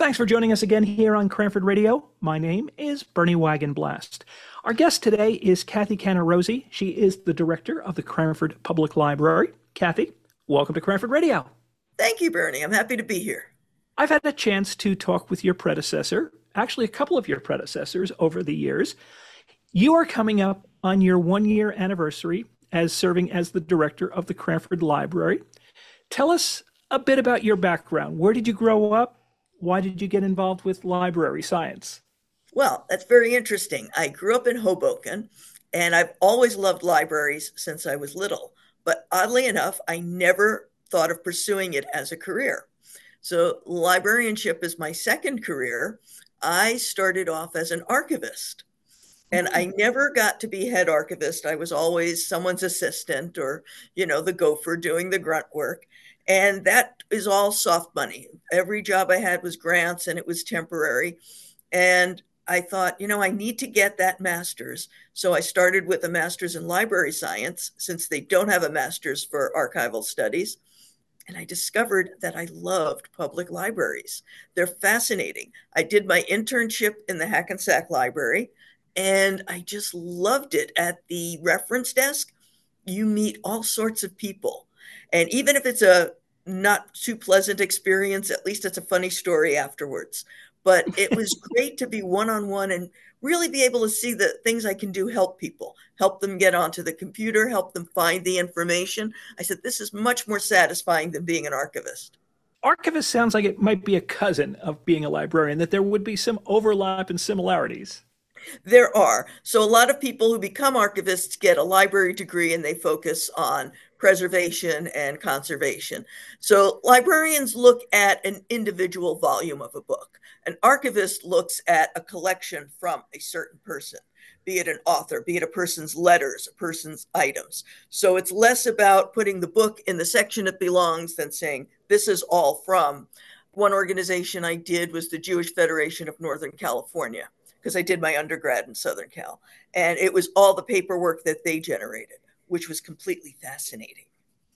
Thanks for joining us again here on Cranford Radio. My name is Bernie Wagenblast. Our guest today is Kathy Canarozzi. She is the director of the Cranford Public Library. Kathy, welcome to Cranford Radio. Thank you, Bernie. I'm happy to be here. I've had a chance to talk with your predecessor, actually a couple of your predecessors over the years. You are coming up on your 1 year anniversary as serving as the director of the Cranford Library. Tell us a bit about your background. Where did you grow up? Why did you get involved with library science? Well, that's very interesting. I grew up in Hoboken, and I've always loved libraries since I was little. But oddly enough, I never thought of pursuing it as a career. So, librarianship is my second career. I started off as an archivist, and I never got to be head archivist. I was always someone's assistant or, the gopher doing the grunt work. And that is all soft money. Every job I had was grants and it was temporary. And I thought, I need to get that master's. So I started with a master's in library science since they don't have a master's for archival studies. And I discovered that I loved public libraries. They're fascinating. I did my internship in the Hackensack Library and I just loved it. At the reference desk, you meet all sorts of people. And even if it's a not too pleasant experience, at least it's a funny story afterwards. But it was great to be one on one and really be able to see the things I can do help people, help them get onto the computer, help them find the information. I said, this is much more satisfying than being an archivist. Archivist sounds like it might be a cousin of being a librarian, that there would be some overlap and similarities. There are. So a lot of people who become archivists get a library degree and they focus on preservation and conservation. So librarians look at an individual volume of a book. An archivist looks at a collection from a certain person, be it an author, be it a person's letters, a person's items. So it's less about putting the book in the section it belongs than saying, this is all from. One organization I did was the Jewish Federation of Northern California, because I did my undergrad in Southern Cal. And it was all the paperwork that they generated, which was completely fascinating.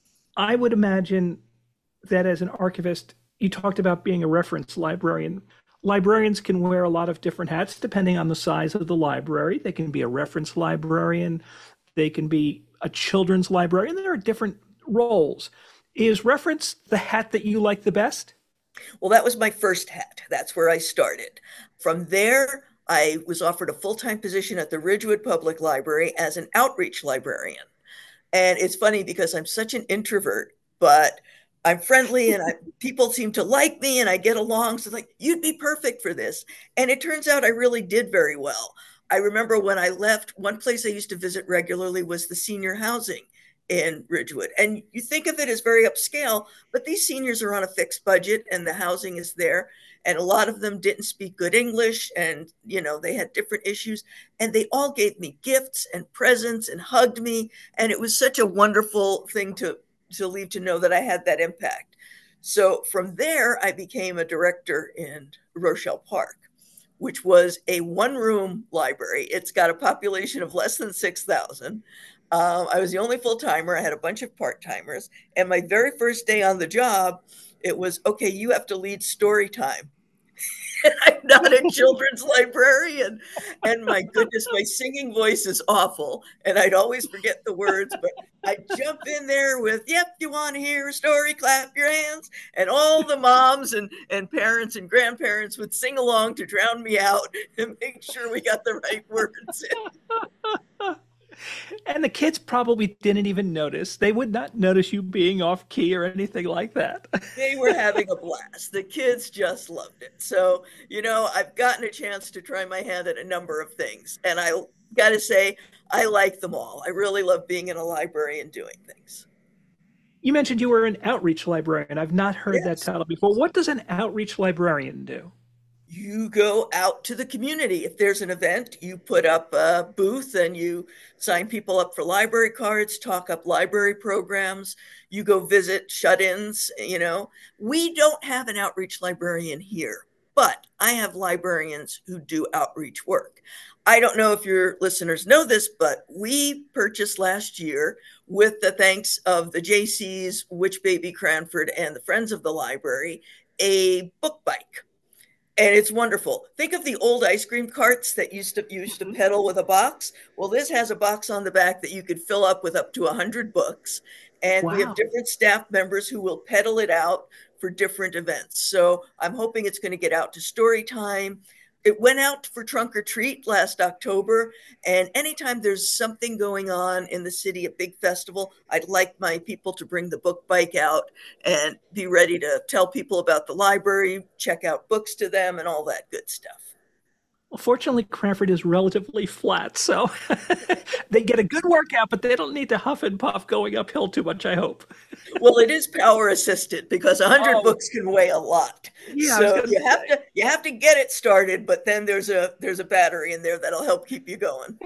I would imagine that as an archivist, you talked about being a reference librarian. Librarians can wear a lot of different hats depending on the size of the library. They can be a reference librarian, they can be a children's librarian. There are different roles. Is reference the hat that you like the best? Well, that was my first hat. That's where I started. From there, I was offered a full-time position at the Ridgewood Public Library as an outreach librarian. And it's funny because I'm such an introvert, but I'm friendly and people seem to like me and I get along. So it's like, you'd be perfect for this. And it turns out I really did very well. I remember when I left, one place I used to visit regularly was the senior housing in Ridgewood. And you think of it as very upscale, but these seniors are on a fixed budget and the housing is there. And a lot of them didn't speak good English and, they had different issues. And they all gave me gifts and presents and hugged me. And it was such a wonderful thing to leave to know that I had that impact. So from there, I became a director in Rochelle Park, which was a one-room library. It's got a population of less than 6,000. I was the only full-timer. I had a bunch of part-timers. And my very first day on the job, it was, okay, you have to lead story time. I'm not a children's librarian. And my goodness, my singing voice is awful. And I'd always forget the words, but I'd jump in there with, yep, you want to hear a story, clap your hands. And all the moms and parents and grandparents would sing along to drown me out and make sure we got the right words in. And the kids probably didn't even notice. They would not notice you being off key or anything like that. They were having a blast. The kids just loved it. So, I've gotten a chance to try my hand at a number of things. And I got to say, I like them all. I really love being in a library and doing things. You mentioned you were an outreach librarian. I've not heard that Yes. title before. What does an outreach librarian do? You go out to the community. If there's an event, you put up a booth and you sign people up for library cards, talk up library programs. You go visit shut-ins. We don't have an outreach librarian here, but I have librarians who do outreach work. I don't know if your listeners know this, but we purchased last year, with the thanks of the JCs, Witch Baby Cranford, and the Friends of the Library, a book bike. And it's wonderful. Think of the old ice cream carts that used to Mhm. pedal with a box. Well, this has a box on the back that you could fill up with up to 100 books. And we have Wow. different staff members who will pedal it out for different events. So I'm hoping it's going to get out to story time. It went out for trunk or treat last October. And anytime there's something going on in the city, a big festival, I'd like my people to bring the book bike out and be ready to tell people about the library, check out books to them, and all that good stuff. Well, fortunately, Cranford is relatively flat, so they get a good workout, but they don't need to huff and puff going uphill too much, I hope. Well, it is power assisted because 100 Oh, books can weigh a lot. yeah, I was So going to say. you have to get it started, but then there's a battery in there that'll help keep you going.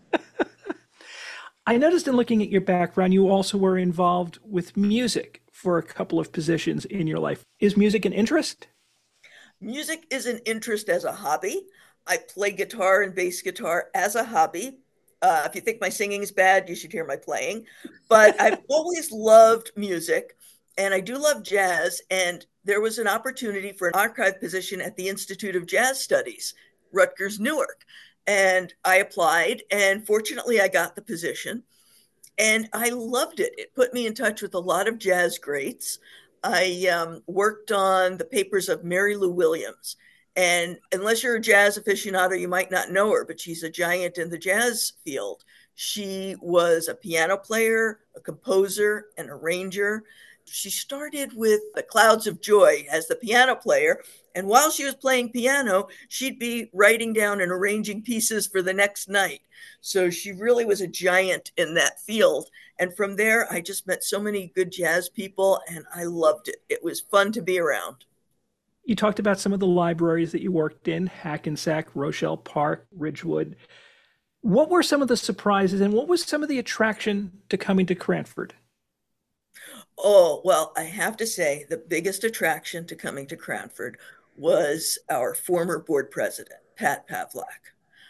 I noticed in looking at your background, you also were involved with music for a couple of positions in your life. Is music an interest? Music is an interest as a hobby. I play guitar and bass guitar as a hobby. If you think my singing is bad, you should hear my playing. But I've always loved music, and I do love jazz. And there was an opportunity for an archive position at the Institute of Jazz Studies, Rutgers, Newark. And I applied, and fortunately, I got the position and I loved it. It put me in touch with a lot of jazz greats. I worked on the papers of Mary Lou Williams. And unless you're a jazz aficionado, you might not know her, but she's a giant in the jazz field. She was a piano player, a composer, an arranger. She started with the Clouds of Joy as the piano player. And while she was playing piano, she'd be writing down and arranging pieces for the next night. So she really was a giant in that field. And from there, I just met so many good jazz people and I loved it. It was fun to be around. You talked about some of the libraries that you worked in, Hackensack, Rochelle Park, Ridgewood. What were some of the surprises and what was some of the attraction to coming to Cranford? Oh, well, I have to say the biggest attraction to coming to Cranford was our former board president, Pat Pavlak.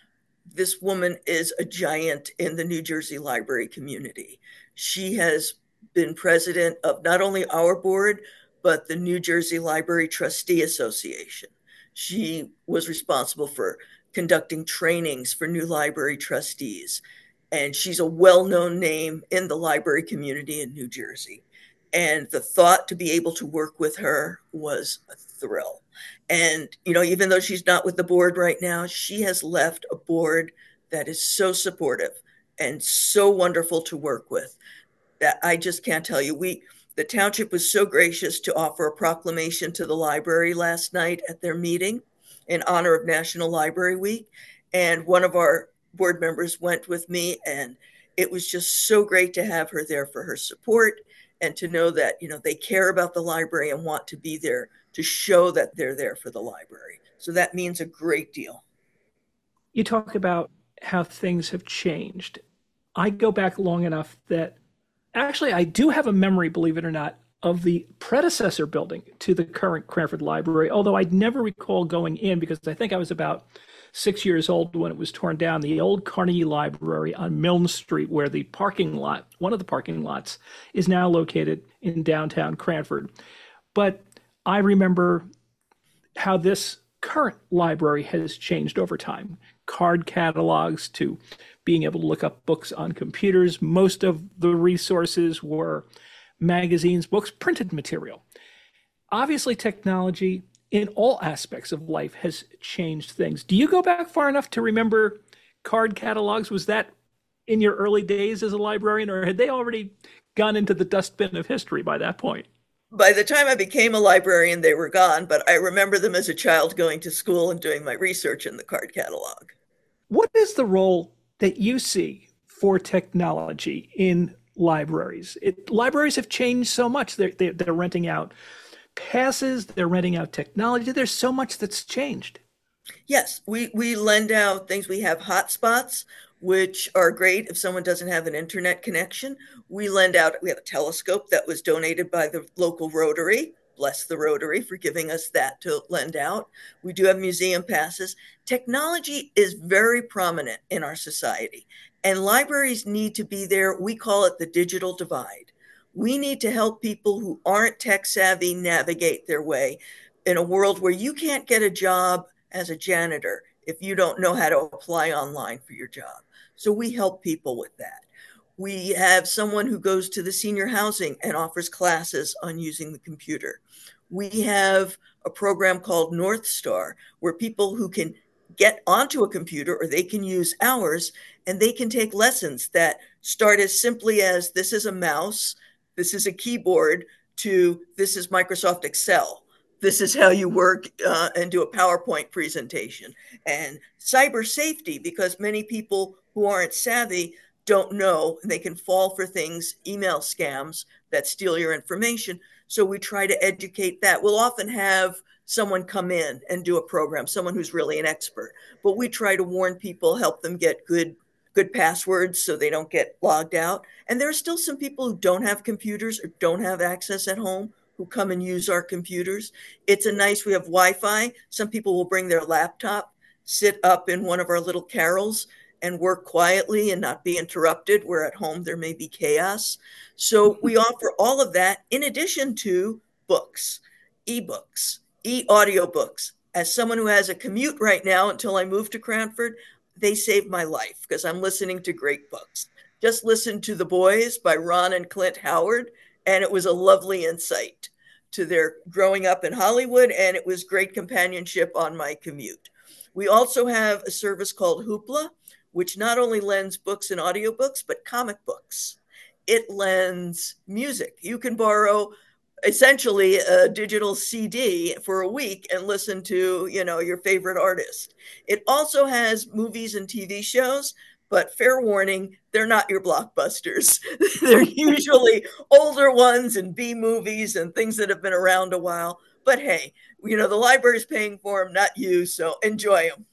This woman is a giant in the New Jersey library community. She has been president of not only our board, but the New Jersey Library Trustee Association. She was responsible for conducting trainings for new library trustees. And she's a well known name in the library community in New Jersey. And the thought to be able to work with her was a thrill. And, you know, even though she's not with the board right now, she has left a board that is so supportive and so wonderful to work with that I just can't tell you. The township was so gracious to offer a proclamation to the library last night at their meeting in honor of National Library Week. And one of our board members went with me, and it was just so great to have her there for her support and to know that, you know, they care about the library and want to be there to show that they're there for the library. So that means a great deal. You talk about how things have changed. I go back long enough that actually I do have a memory, believe it or not, of the predecessor building to the current Cranford Library, although I'd never recall going in because I think I was about 6 years old when it was torn down. The old Carnegie Library on Milne Street, where the parking lot, one of the parking lots, is now located in downtown Cranford. But I remember how this current library has changed over time. Card catalogs to being able to look up books on computers. Most of the resources were magazines, books, printed material. Obviously, technology in all aspects of life has changed things. Do you go back far enough to remember card catalogs? Was that in your early days as a librarian, or had they already gone into the dustbin of history by that point? By the time I became a librarian, they were gone, but I remember them as a child going to school and doing my research in the card catalog. What is the role that you see for technology in libraries? Libraries have changed so much. They're renting out passes, they're renting out technology. There's so much that's changed. Yes, we lend out things. We have hotspots, which are great if someone doesn't have an internet connection. We have a telescope that was donated by the local Rotary. Bless the Rotary for giving us that to lend out. We do have museum passes. Technology is very prominent in our society, and libraries need to be there. We call it the digital divide. We need to help people who aren't tech savvy navigate their way. in a world where you can't get a job as a janitor if you don't know how to apply online for your job. So we help people with that. We have someone who goes to the senior housing and offers classes on using the computer. We have a program called North Star where people who can get onto a computer or they can use ours and they can take lessons that start as simply as this is a mouse, this is a keyboard, to this is Microsoft Excel. This is how you work and do a PowerPoint presentation. And cyber safety, because many people who aren't savvy don't know, and they can fall for things, email scams that steal your information. So we try to educate that. We'll often have someone come in and do a program, someone who's really an expert, but we try to warn people, help them get good passwords so they don't get logged out. And there are still some people who don't have computers or don't have access at home who come and use our computers. It's a nice, we have Wi-Fi. Some people will bring their laptop, sit up in one of our little carrels and work quietly and not be interrupted, where at home there may be chaos. So we offer all of that in addition to books, ebooks, e-audiobooks. As someone who has a commute right now until I move to Cranford, they saved my life because I'm listening to great books. Just listened to The Boys by Ron and Clint Howard, and it was a lovely insight to their growing up in Hollywood, and it was great companionship on my commute. We also have a service called Hoopla, which not only lends books and audiobooks, but comic books. It lends music. You can borrow essentially a digital CD for a week and listen to, your favorite artist. It also has movies and TV shows, but fair warning, they're not your blockbusters. They're usually older ones and B movies and things that have been around a while. But hey, the library's paying for them, not you, so enjoy them.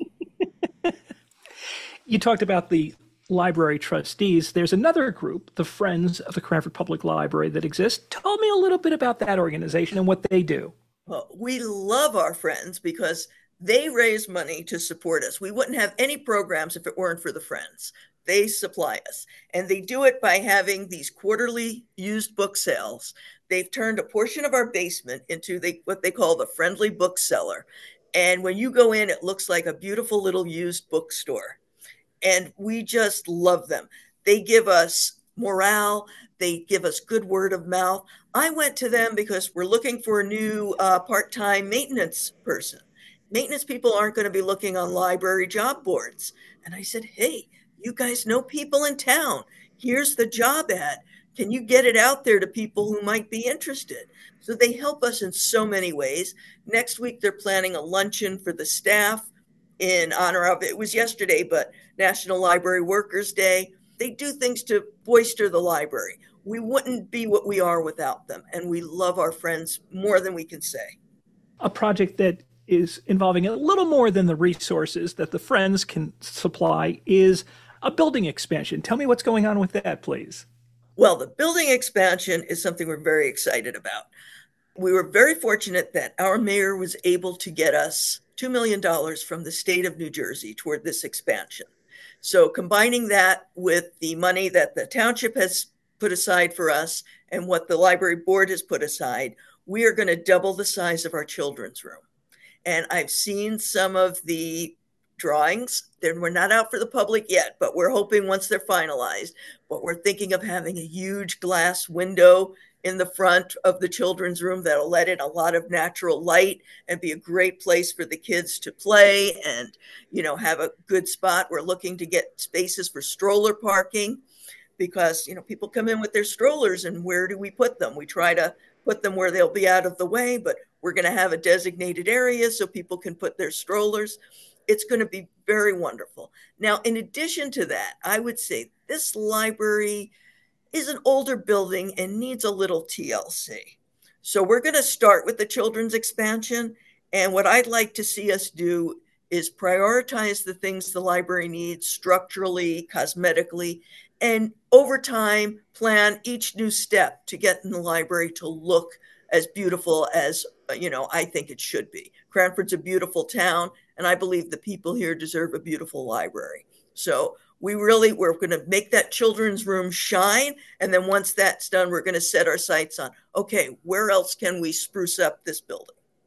You talked about the library trustees. There's another group, the Friends of the Cranford Public Library, that exists. Tell me a little bit about that organization and what they do. Well, we love our friends because they raise money to support us. We wouldn't have any programs if it weren't for the Friends. They supply us, and they do it by having these quarterly used book sales. They've turned a portion of our basement into what they call the friendly bookseller. And when you go in, it looks like a beautiful little used bookstore. And we just love them. They give us morale. They give us good word of mouth. I went to them because we're looking for a new part-time maintenance person. Maintenance people aren't going to be looking on library job boards. And I said, hey, you guys know people in town. Here's the job ad. Can you get it out there to people who might be interested? So they help us in so many ways. Next week, they're planning a luncheon for the staff in honor of, it was yesterday, but National Library Workers Day. They do things to bolster the library. We wouldn't be what we are without them, and we love our friends more than we can say. A project that is involving a little more than the resources that the Friends can supply is a building expansion. Tell me what's going on with that, please. Well, the building expansion is something we're very excited about. We were very fortunate that our mayor was able to get us $2 million from the state of New Jersey toward this expansion. So combining that with the money that the township has put aside for us and what the library board has put aside, we are going to double the size of our children's room. And I've seen some of the drawings. We're not out for the public yet, but we're hoping once they're finalized. But we're thinking of having a huge glass window in the front of the children's room that'll let in a lot of natural light and be a great place for the kids to play and, have a good spot. We're looking to get spaces for stroller parking because, people come in with their strollers and where do we put them? We try to put them where they'll be out of the way, but we're going to have a designated area so people can put their strollers. It's going to be very wonderful. Now, in addition to that, I would say this library is an older building and needs a little TLC. So we're going to start with the children's expansion. And what I'd like to see us do is prioritize the things the library needs structurally, cosmetically, and over time plan each new step to get in the library to look as beautiful as, I think it should be. Cranford's a beautiful town, and I believe the people here deserve a beautiful library. So we're going to make that children's room shine. And then once that's done, we're going to set our sights on, okay, where else can we spruce up this building?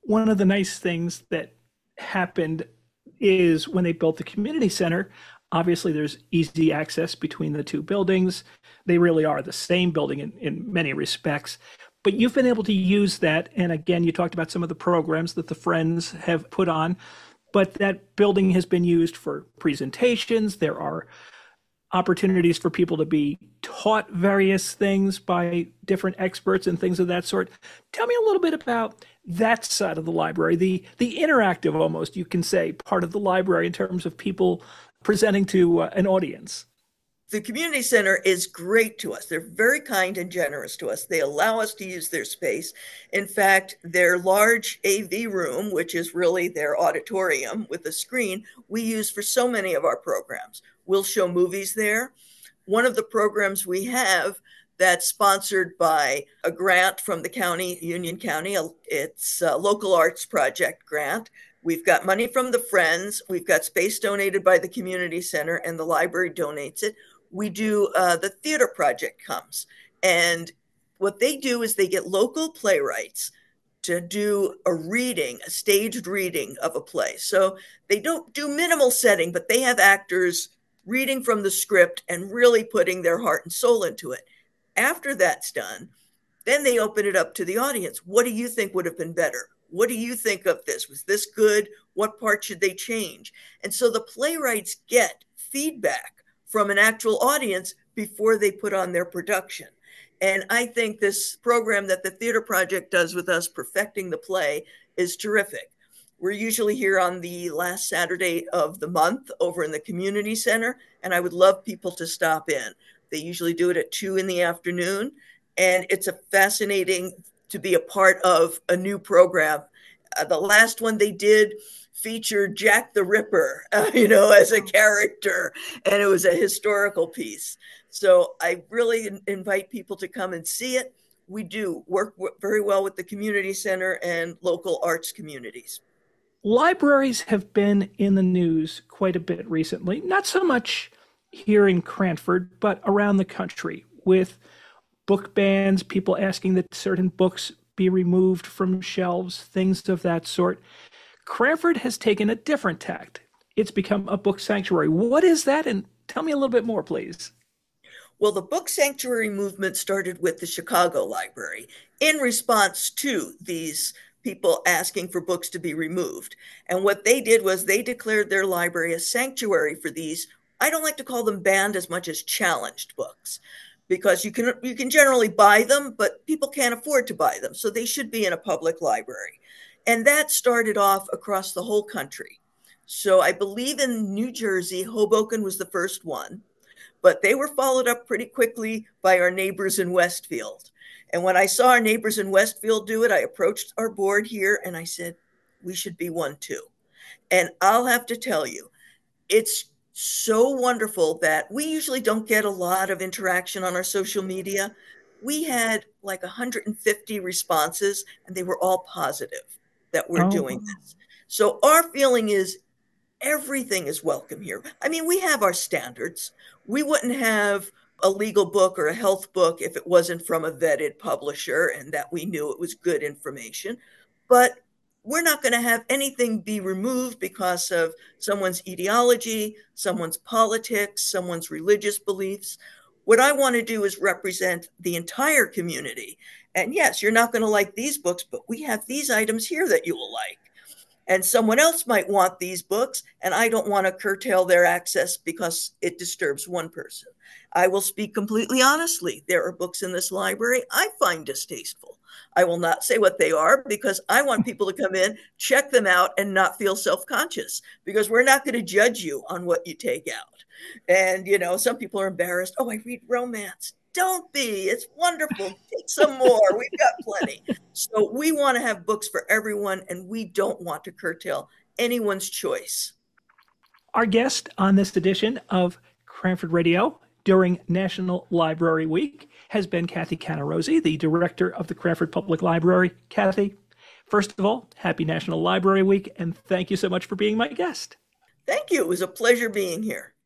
One of the nice things that happened is when they built the community center, obviously there's easy access between the two buildings. They really are the same building in many respects. But you've been able to use that. And again, you talked about some of the programs that the Friends have put on, but that building has been used for presentations. There are opportunities for people to be taught various things by different experts and things of that sort. Tell me a little bit about that side of the library, the interactive, almost you can say, part of the library in terms of people presenting to an audience. The community center is great to us. They're very kind and generous to us. They allow us to use their space. In fact, their large AV room, which is really their auditorium with a screen, we use for so many of our programs. We'll show movies there. One of the programs we have that's sponsored by a grant from the county, Union County, it's a local arts project grant. We've got money from the Friends. We've got space donated by the community center, and the library donates it. We do the theater project comes, and what they do is they get local playwrights to do a reading, a staged reading of a play. So they don't do minimal setting, but they have actors reading from the script and really putting their heart and soul into it. After that's done, then they open it up to the audience. What do you think would have been better? What do you think of this? Was this good? What part should they change? And so the playwrights get feedback from an actual audience before they put on their production. And I think this program that the Theater Project does with us, Perfecting the Play, is terrific. We're usually here on the last Saturday of the month over in the community center, and I would love people to stop in. They usually do it at 2 in the afternoon, and it's a fascinating to be a part of a new program. The last one they did featured Jack the Ripper, as a character, and it was a historical piece. So I really invite people to come and see it. We do work very well with the community center and local arts communities. Libraries have been in the news quite a bit recently, not so much here in Cranford, but around the country with book bans, people asking that certain books be removed from shelves, things of that sort. Cranford has taken a different tact. It's become a book sanctuary. What is that? And tell me a little bit more, please. Well, the book sanctuary movement started with the Chicago Library in response to these people asking for books to be removed. And what they did was they declared their library a sanctuary for these, I don't like to call them banned as much as challenged books, because you can generally buy them, but people can't afford to buy them. So they should be in a public library. And that started off across the whole country. So I believe in New Jersey, Hoboken was the first one, but they were followed up pretty quickly by our neighbors in Westfield. And when I saw our neighbors in Westfield do it, I approached our board here and I said, we should be one too. And I'll have to tell you, it's so wonderful that we usually don't get a lot of interaction on our social media. We had like 150 responses, and they were all positive that we're doing this. So our feeling is everything is welcome here. I mean, we have our standards. We wouldn't have a legal book or a health book if it wasn't from a vetted publisher and that we knew it was good information. But we're not going to have anything be removed because of someone's ideology, someone's politics, someone's religious beliefs. What I want to do is represent the entire community. And yes, you're not going to like these books, but we have these items here that you will like. And someone else might want these books, and I don't want to curtail their access because it disturbs one person. I will speak completely honestly. There are books in this library I find distasteful. I will not say what they are because I want people to come in, check them out, and not feel self-conscious, because we're not going to judge you on what you take out. And, some people are embarrassed. Oh, I read romance. Don't be. It's wonderful. Take some more. We've got plenty. So we want to have books for everyone, and we don't want to curtail anyone's choice. Our guest on this edition of Cranford Radio during National Library Week has been Kathy Canarozzi, the director of the Cranford Public Library. Kathy, first of all, happy National Library Week, and thank you so much for being my guest. Thank you. It was a pleasure being here.